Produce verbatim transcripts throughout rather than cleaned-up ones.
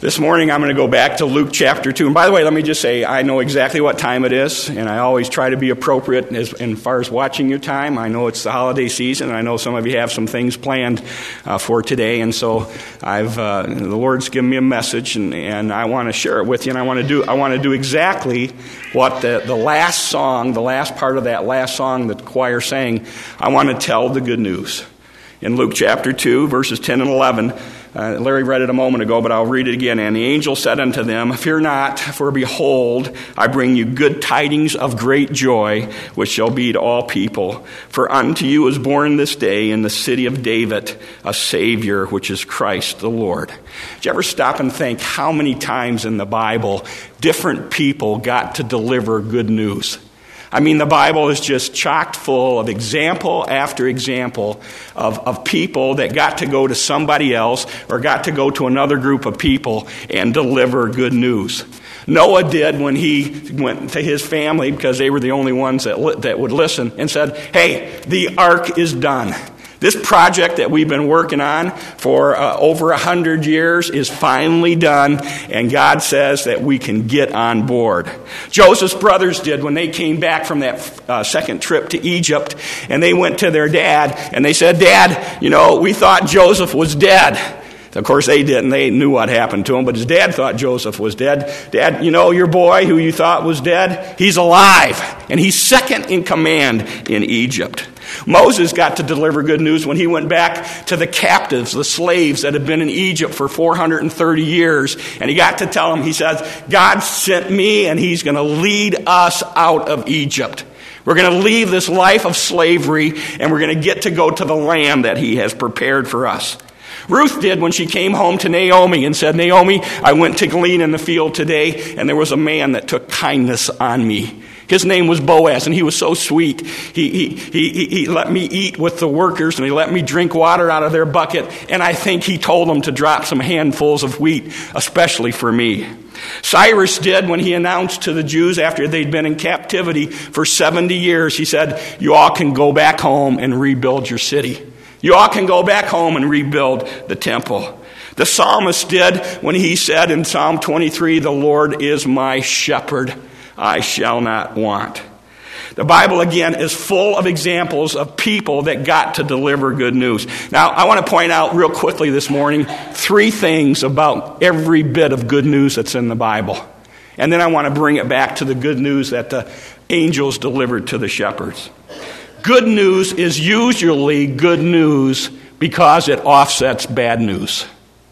This morning I'm going to go back to Luke chapter two. And by the way, let me just say, I know exactly what time it is, and I always try to be appropriate as, as far as watching your time. I know it's the holiday season, and I know some of you have some things planned uh, for today, and so I've uh, the Lord's given me a message, and, and I want to share it with you, and I want to do I want to do exactly what the, the last song, the last part of that last song that the choir sang. I want to tell the good news. In Luke chapter two, verses ten and eleven, Uh, Larry read it a moment ago, but I'll read it again. And the angel said unto them, Fear not, for behold, I bring you good tidings of great joy, which shall be to all people. For unto you is born this day in the city of David a Savior, which is Christ the Lord. Did you ever stop and think how many times in the Bible different people got to deliver good news? I mean, the Bible is just chock full of example after example of, of people that got to go to somebody else or got to go to another group of people and deliver good news. Noah did when he went to his family, because they were the only ones that li- that would listen, and said, hey, the ark is done. This project that we've been working on for uh, over a hundred years is finally done, and God says that we can get on board. Joseph's brothers did when they came back from that uh, second trip to Egypt, and they went to their dad, and they said, Dad, you know, we thought Joseph was dead. Of course, they didn't. They knew what happened to him, but his dad thought Joseph was dead. Dad, you know, your boy who you thought was dead, he's alive, and he's second in command in Egypt. Moses got to deliver good news when he went back to the captives, the slaves that had been in Egypt for four hundred thirty years, and he got to tell them, he says, God sent me, and he's going to lead us out of Egypt. We're going to leave this life of slavery, and we're going to get to go to the land that he has prepared for us. Ruth did when she came home to Naomi and said, Naomi, I went to glean in the field today, and there was a man that took kindness on me. His name was Boaz, and he was so sweet. He, he, he, he let me eat with the workers, and he let me drink water out of their bucket, and I think he told them to drop some handfuls of wheat, especially for me. Cyrus did when he announced to the Jews after they'd been in captivity for seventy years, he said, you all can go back home and rebuild your city. You all can go back home and rebuild the temple. The psalmist did when he said in Psalm twenty-three, the Lord is my shepherd, I shall not want. The Bible, again, is full of examples of people that got to deliver good news. Now, I want to point out real quickly this morning three things about every bit of good news that's in the Bible. And then I want to bring it back to the good news that the angels delivered to the shepherds. Good news is usually good news because it offsets bad news.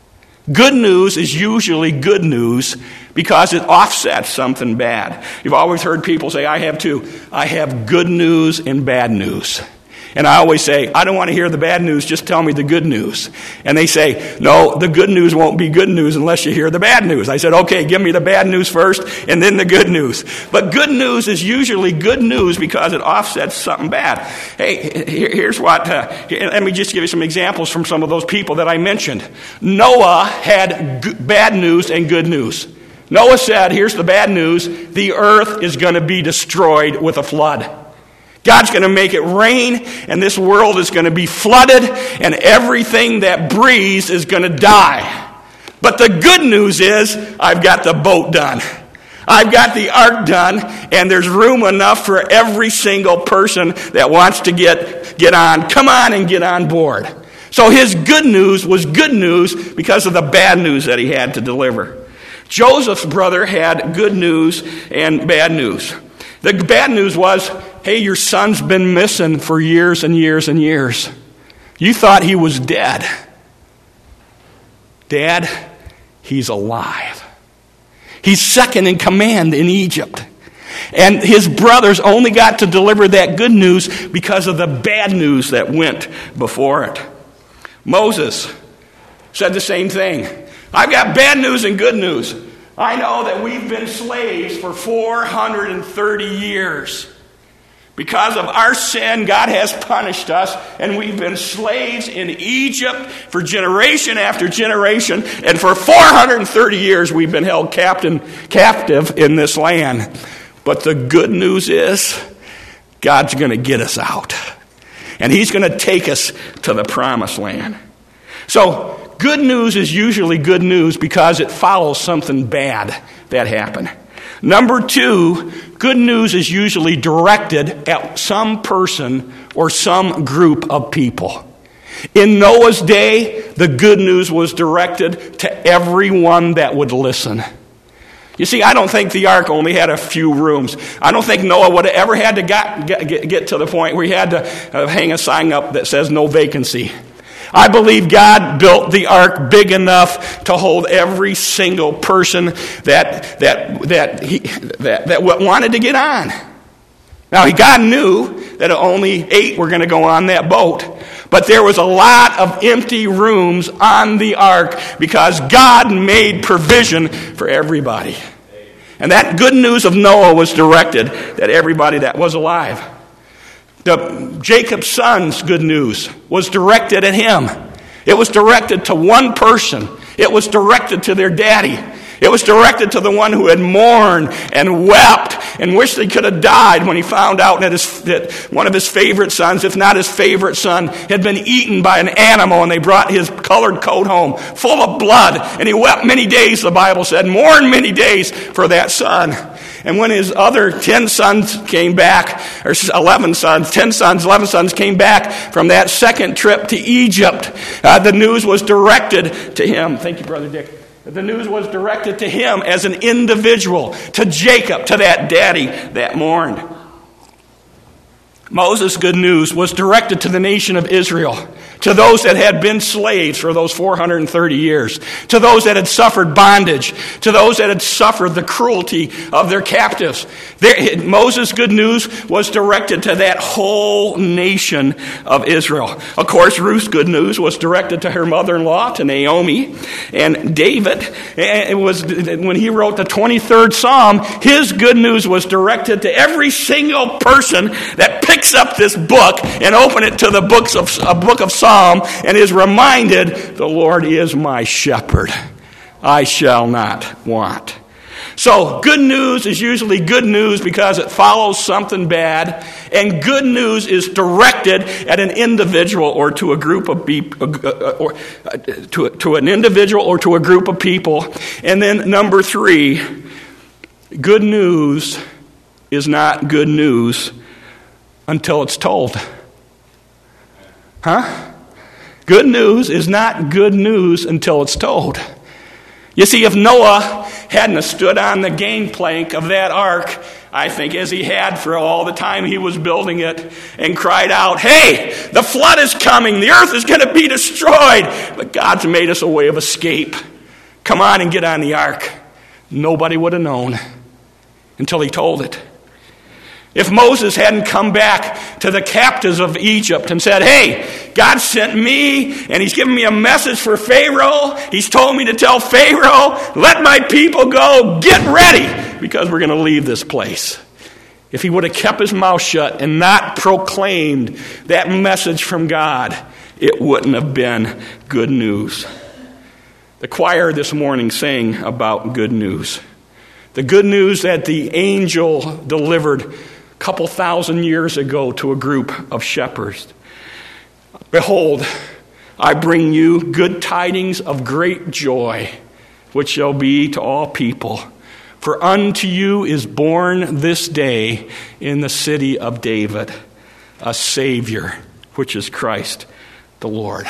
Good news is usually good news because it offsets something bad. You've always heard people say, I have two. I have good news and bad news. And I always say, I don't want to hear the bad news, just tell me the good news. And they say, no, the good news won't be good news unless you hear the bad news. I said, okay, give me the bad news first and then the good news. But good news is usually good news because it offsets something bad. Hey, here's what, uh, let me just give you some examples from some of those people that I mentioned. Noah had g- bad news and good news. Noah said, here's the bad news, the earth is going to be destroyed with a flood. God's going to make it rain, and this world is going to be flooded, and everything that breathes is going to die. But the good news is, I've got the boat done. I've got the ark done, and there's room enough for every single person that wants to get, get on. Come on and get on board. So his good news was good news because of the bad news that he had to deliver. Joseph's brother had good news and bad news. The bad news was, hey, your son's been missing for years and years and years. You thought he was dead. Dad, he's alive. He's second in command in Egypt. And his brothers only got to deliver that good news because of the bad news that went before it. Moses said the same thing. I've got bad news and good news. I know that we've been slaves for four hundred thirty years. Because of our sin, God has punished us, and we've been slaves in Egypt for generation after generation, and for four hundred thirty years we've been held captain, captive in this land. But the good news is, God's going to get us out, and he's going to take us to the promised land. So, good news is usually good news because it follows something bad that happened. Number two, good news is usually directed at some person or some group of people. In Noah's day, the good news was directed to everyone that would listen. You see, I don't think the ark only had a few rooms. I don't think Noah would have ever had to get, get, get to the point where he had to uh, hang a sign up that says no vacancy. I believe God built the ark big enough to hold every single person that that that he that, that wanted to get on. Now, God knew that only eight were going to go on that boat, but there was a lot of empty rooms on the ark because God made provision for everybody. And that good news of Noah was directed at everybody that was alive. The Jacob's son's good news was directed at him. It was directed to one person. It was directed to their daddy. It was directed to the one who had mourned and wept and wished he could have died when he found out that, his, that one of his favorite sons, if not his favorite son, had been eaten by an animal, and they brought his colored coat home full of blood. And he wept many days, the Bible said, mourned many days for that son. And when his other ten sons came back, or eleven sons, ten sons, eleven sons came back from that second trip to Egypt, uh, the news was directed to him. Thank you, Brother Dick. The news was directed to him as an individual, to Jacob, to that daddy that mourned. Moses' good news was directed to the nation of Israel, to those that had been slaves for those four hundred thirty years, to those that had suffered bondage, to those that had suffered the cruelty of their captives. There, Moses' good news was directed to that whole nation of Israel. Of course, Ruth's good news was directed to her mother-in-law, to Naomi. And David, it was when he wrote the twenty-third Psalm, his good news was directed to every single person that picks up this book and open it to the books of a book of Psalms and is reminded, the Lord is my shepherd. I shall not want. So good news is usually good news because it follows something bad, and good news is directed at an individual or to a group of people, or to, to an individual or to a group of people. And then number three, good news is not good news until it's told. Huh? Good news is not good news until it's told. You see, if Noah hadn't have stood on the gangplank of that ark, I think as he had for all the time he was building it, and cried out, hey, the flood is coming, the earth is going to be destroyed, but God's made us a way of escape. Come on and get on the ark. Nobody would have known until he told it. If Moses hadn't come back to the captives of Egypt and said, hey, God sent me and he's given me a message for Pharaoh. He's told me to tell Pharaoh, let my people go, get ready, because we're going to leave this place. If he would have kept his mouth shut and not proclaimed that message from God, it wouldn't have been good news. The choir this morning sang about good news. The good news that the angel delivered couple thousand years ago to a group of shepherds. Behold, I bring you good tidings of great joy, which shall be to all people. For unto you is born this day in the city of David a Savior, which is Christ the Lord.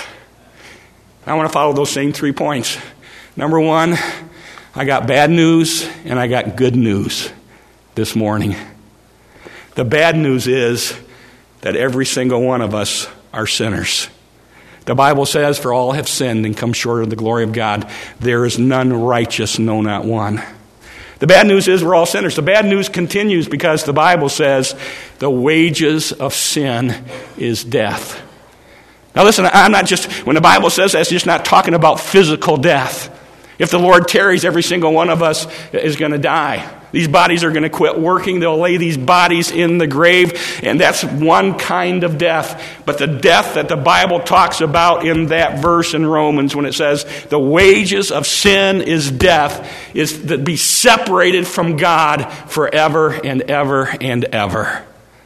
I want to follow those same three points. Number one, I got bad news and I got good news this morning. The bad news is that every single one of us are sinners. The Bible says, for all have sinned and come short of the glory of God. There is none righteous, no, not one. The bad news is we're all sinners. The bad news continues because the Bible says the wages of sin is death. Now listen, I'm not just, when the Bible says that, it's just not talking about physical death. If the Lord tarries, every single one of us is going to die. These bodies are going to quit working. They'll lay these bodies in the grave, and that's one kind of death. But the death that the Bible talks about in that verse in Romans when it says the wages of sin is death, is to be separated from God forever and ever and ever.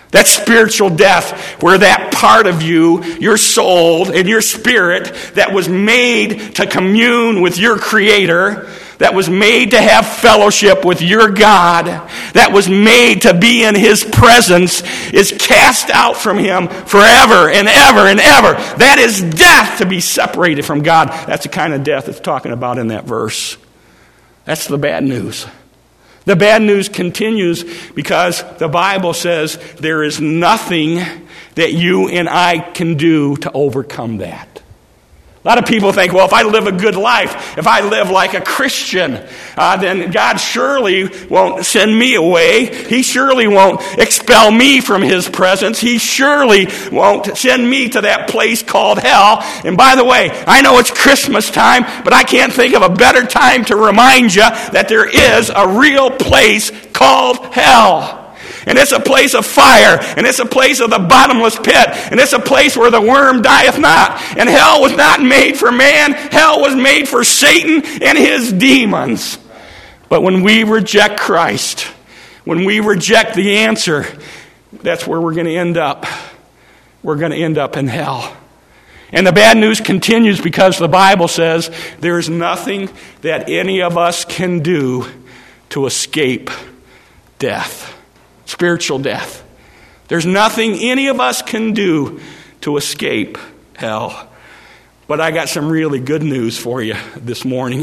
That spiritual death, where that part of you, your soul and your spirit that was made to commune with your Creator, that was made to have fellowship with your God, that was made to be in His presence, is cast out from Him forever and ever and ever. That is death, to be separated from God. That's the kind of death it's talking about in that verse. That's the bad news. The bad news continues because the Bible says there is nothing that you and I can do to overcome that. A lot of people think, well, if I live a good life, if I live like a Christian, uh, then God surely won't send me away. He surely won't expel me from His presence. He surely won't send me to that place called hell. And by the way, I know it's Christmas time, but I can't think of a better time to remind you that there is a real place called hell. And it's a place of fire, and it's a place of the bottomless pit, and it's a place where the worm dieth not. And hell was not made for man. Hell was made for Satan and his demons. But when we reject Christ, when we reject the answer, that's where we're going to end up. We're going to end up in hell. And the bad news continues because the Bible says there is nothing that any of us can do to escape death. Spiritual death. There's nothing any of us can do to escape hell. But I got some really good news for you this morning.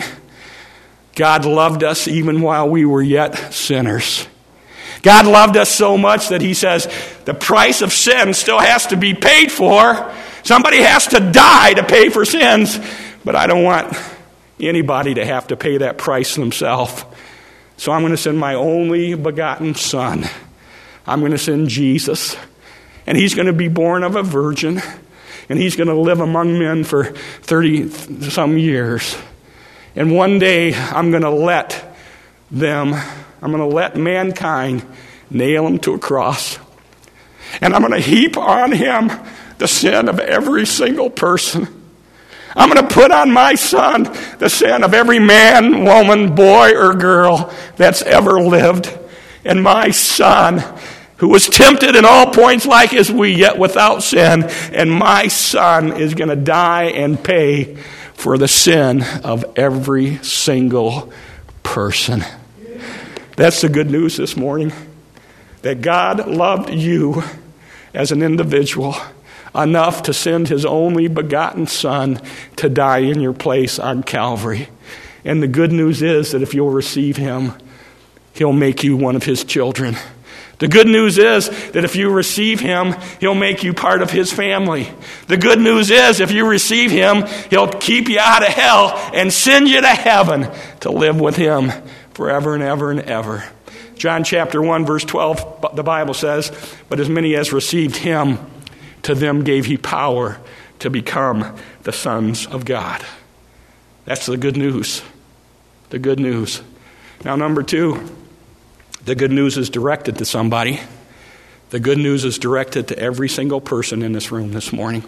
God loved us even while we were yet sinners. God loved us so much that He says the price of sin still has to be paid for. Somebody has to die to pay for sins. But I don't want anybody to have to pay that price themselves. So I'm going to send my only begotten Son. I'm going to send Jesus, and He's going to be born of a virgin, and He's going to live among men for thirty-some years. And one day, I'm going to let them, I'm going to let mankind nail Him to a cross. And I'm going to heap on Him the sin of every single person. I'm going to put on my Son the sin of every man, woman, boy, or girl that's ever lived. And my Son, who was tempted in all points like as we, yet without sin, and my Son is going to die and pay for the sin of every single person. That's the good news this morning. That God loved you as an individual enough to send His only begotten Son to die in your place on Calvary. And the good news is that if you'll receive Him, He'll make you one of His children. The good news is that if you receive Him, He'll make you part of His family. The good news is if you receive Him, He'll keep you out of hell and send you to heaven to live with Him forever and ever and ever. John chapter one, verse twelve, the Bible says, "But as many as received Him, to them gave He power to become the sons of God." That's the good news. The good news. Now, number two, the good news is directed to somebody. The good news is directed to every single person in this room this morning.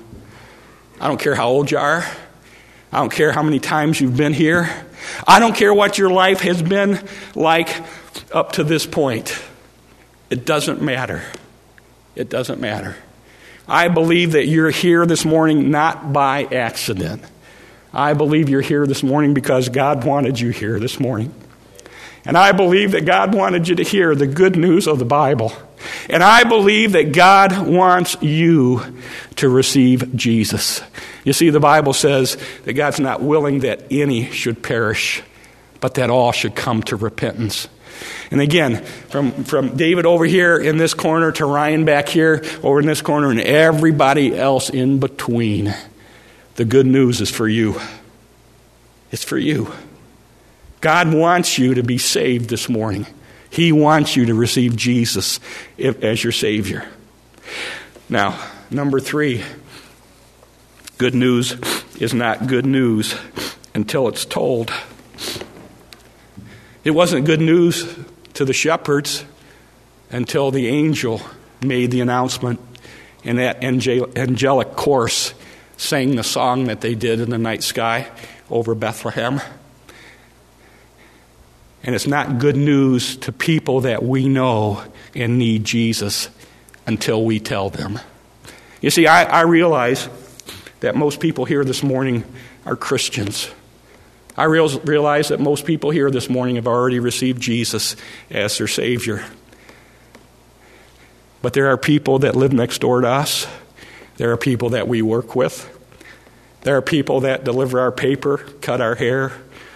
I don't care how old you are. I don't care how many times you've been here. I don't care what your life has been like up to this point. It doesn't matter. It doesn't matter. I believe that you're here this morning not by accident. I believe you're here this morning because God wanted you here this morning. And I believe that God wanted you to hear the good news of the Bible. And I believe that God wants you to receive Jesus. You see, the Bible says that God's not willing that any should perish, but that all should come to repentance. And again, from, from David over here in this corner to Ryan back here over in this corner and everybody else in between, the good news is for you. It's for you. God wants you to be saved this morning. He wants you to receive Jesus as your Savior. Now, number three, good news is not good news until it's told. It wasn't good news to the shepherds until the angel made the announcement and that angelic chorus sang the song that they did in the night sky over Bethlehem. And it's not good news to people that we know and need Jesus until we tell them. You see, I, I realize that most people here this morning are Christians. I real, realize that most people here this morning have already received Jesus as their Savior. But there are people that live next door to us. There are people that we work with. There are people that deliver our paper, cut our hair,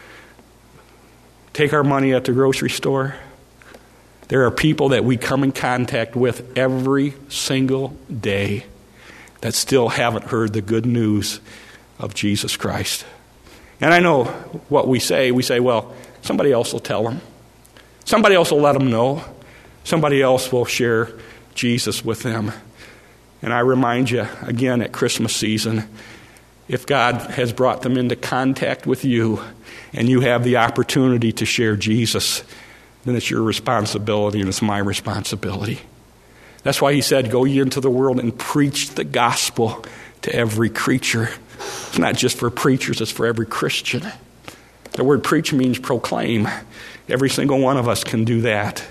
take our money at the grocery store. There are people that we come in contact with every single day that still haven't heard the good news of Jesus Christ. And I know what we say. We say, well, somebody else will tell them. Somebody else will let them know. Somebody else will share Jesus with them. And I remind you, again, at Christmas season, if God has brought them into contact with you and you have the opportunity to share Jesus, then it's your responsibility and it's my responsibility. That's why he said, go ye into the world and preach the gospel to every creature. It's not just for preachers, it's for every Christian. The word preach means proclaim. Every single one of us can do that.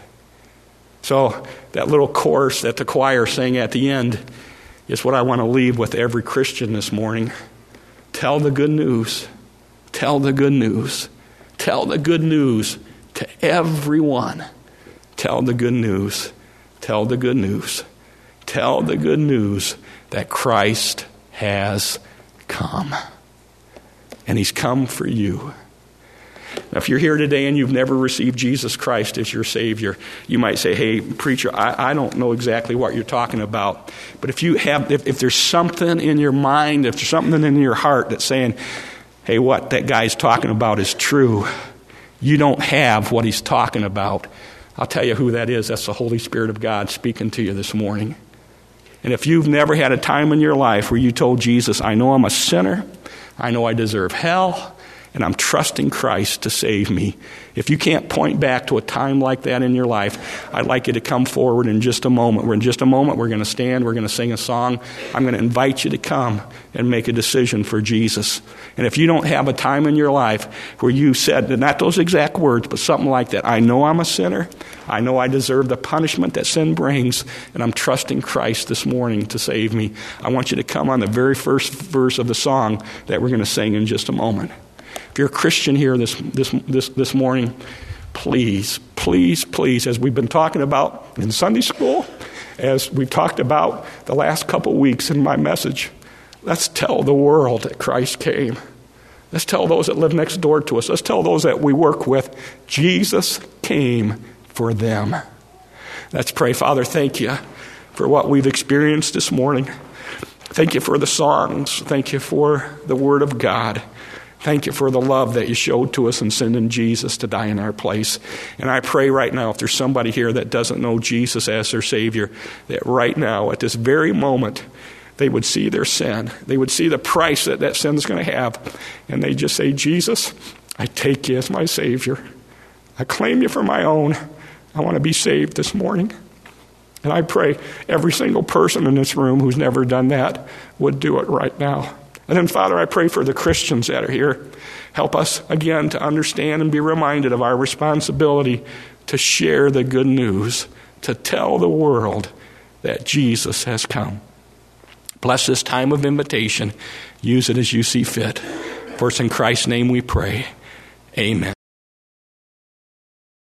So that little chorus that the choir sang at the end is what I want to leave with every Christian this morning. Tell the good news. Tell the good news. Tell the good news to everyone. Tell the good news. Tell the good news. Tell the good news that Christ has come. And he's come for you. Now, if you're here today and you've never received Jesus Christ as your Savior, you might say, hey, preacher, I, I don't know exactly what you're talking about. But if you have, if, if there's something in your mind, if there's something in your heart that's saying, hey, what that guy's talking about is true, you don't have what he's talking about, I'll tell you who that is. That's the Holy Spirit of God speaking to you this morning. And if you've never had a time in your life where you told Jesus, I know I'm a sinner, I know I deserve hell, and I'm trusting Christ to save me. If you can't point back to a time like that in your life, I'd like you to come forward in just a moment. We're in just a moment, we're going to stand, we're going to sing a song. I'm going to invite you to come and make a decision for Jesus. And if you don't have a time in your life where you said, not those exact words, but something like that, I know I'm a sinner, I know I deserve the punishment that sin brings, and I'm trusting Christ this morning to save me, I want you to come on the very first verse of the song that we're going to sing in just a moment. If you're a Christian here this, this this this morning, please, please, please, as we've been talking about in Sunday school, as we've talked about the last couple weeks in my message, let's tell the world that Christ came. Let's tell those that live next door to us. Let's tell those that we work with, Jesus came for them. Let's pray. Father, thank you for what we've experienced this morning. Thank you for the songs. Thank you for the Word of God. Thank you for the love that you showed to us in sending Jesus to die in our place. And I pray right now, if there's somebody here that doesn't know Jesus as their Savior, that right now, at this very moment, they would see their sin. They would see the price that that sin is going to have. And they just say, Jesus, I take you as my Savior. I claim you for my own. I want to be saved this morning. And I pray every single person in this room who's never done that would do it right now. And then, Father, I pray for the Christians that are here. Help us, again, to understand and be reminded of our responsibility to share the good news, to tell the world that Jesus has come. Bless this time of invitation. Use it as you see fit. For it's in Christ's name we pray. Amen.